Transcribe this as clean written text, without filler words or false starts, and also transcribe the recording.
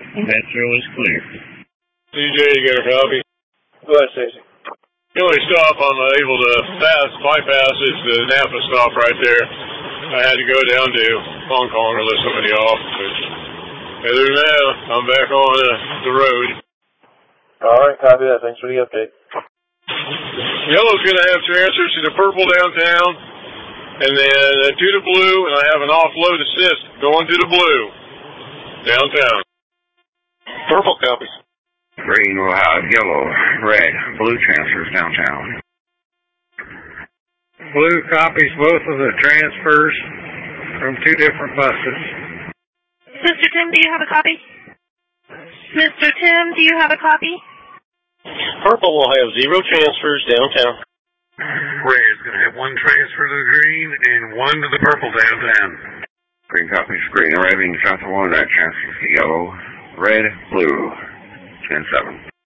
Metro is clear. DJ, you got a copy? Go ahead, Stacy. The only stop I'm able to bypass is the Napa stop right there. I had to go down to Hong Kong to let somebody off. But other than that, I'm back on the road. All right, copy that. Thanks for the update. Yellow's going to have transfers to the purple downtown, and then to the blue, and I have an offload assist going to the blue downtown. Purple copies. Green will have yellow, red, blue transfers downtown. Blue copies both of the transfers from two different buses. Mr. Tim, do you have a copy? Mr. Tim, do you have a copy? Purple will have 0 transfers downtown. Red is going to have 1 transfer to the green and 1 to the purple downtown. Green copies, green arriving south of 1, that transfers to yellow, red, blue, 10-7.